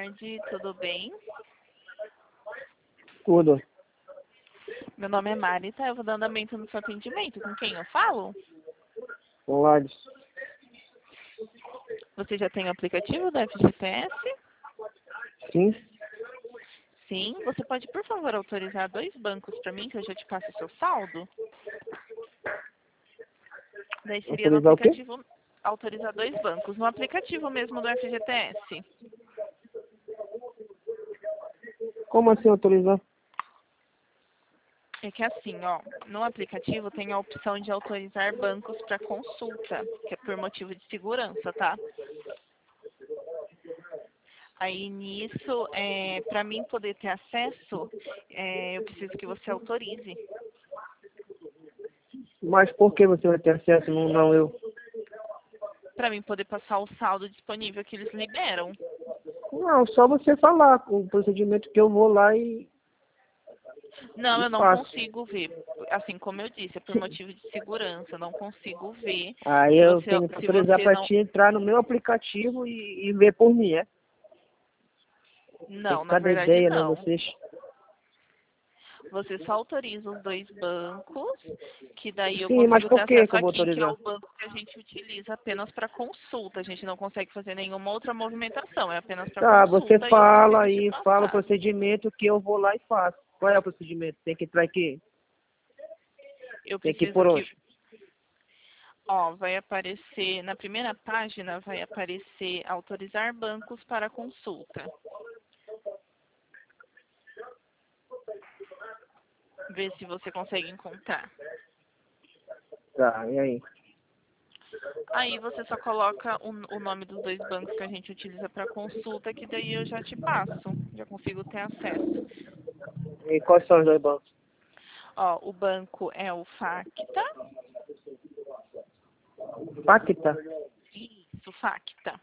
tarde, tudo bem? Tudo. Meu nome é Mari, tá? Eu vou dar andamento no seu atendimento. Com quem eu falo? Com Lades. Você já tem o aplicativo da FGTS? Sim. Sim. Você pode, por favor, autorizar 2 bancos para mim, que eu já te passo o seu saldo? Daí seria no Autorizar o quê? aplicativo... Autorizar 2 bancos. No aplicativo mesmo do FGTS. Como assim autorizar? É que assim, ó, no aplicativo tem a opção de autorizar bancos para consulta, que é por motivo de segurança, tá? Aí nisso, para mim poder ter acesso, eu preciso que você autorize. Mas por que você vai ter acesso? Não eu. Para mim poder passar o saldo disponível que eles liberam. Não, só você falar com o procedimento que eu vou lá Não, eu não faço. consigo ver. Assim como eu disse, é por motivo de segurança, eu não consigo ver. Aí Se eu você, tenho que se autorizar você para não... te entrar no meu aplicativo e ver por mim, é? Tem Não, na cada verdade ideia, né? não. Vocês. Você só autoriza os 2 bancos, que daí eu Sim, mas consigo ter por que acesso eu vou aqui, que é autorizar? o banco que a gente utiliza apenas para consulta. A gente não consegue fazer nenhuma outra movimentação, é apenas para Tá, você consulta e eu fala consigo te aí, fala o passar. procedimento que eu vou lá e faço. Qual é o procedimento? Tem que entrar aqui? Eu Tem que ir preciso por que, onde? ó, vai aparecer, na primeira página vai aparecer autorizar bancos para consulta. Vê se você consegue encontrar. Tá, e aí? Aí você só coloca o nome dos 2 bancos que a gente utiliza para consulta, que daí eu já te passo, já consigo ter acesso. E quais são os dois bancos? Ó, o banco é o Facta. Pacta? Isso, Facta.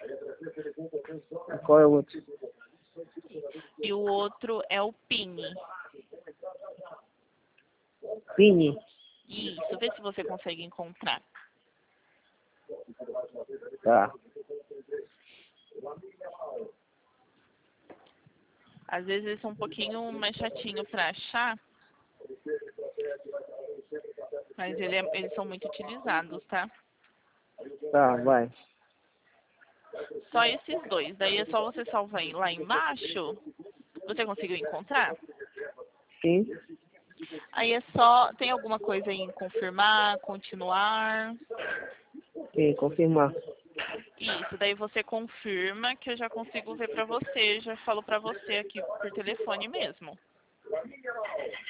E qual é o outro? E o outro é o Pini. Pini? Isso, vê se você consegue encontrar. Tá. Às vezes eles são um pouquinho mais chatinho para achar, mas eles são muito utilizados, tá? Tá, vai. Só esses 2. Daí é só você salvar aí lá embaixo. Você conseguiu encontrar? Sim. Aí é só... Tem alguma coisa aí em confirmar, continuar? Sim, confirmar. Isso, daí você confirma que eu já consigo ver pra você, já falo pra você aqui por telefone mesmo.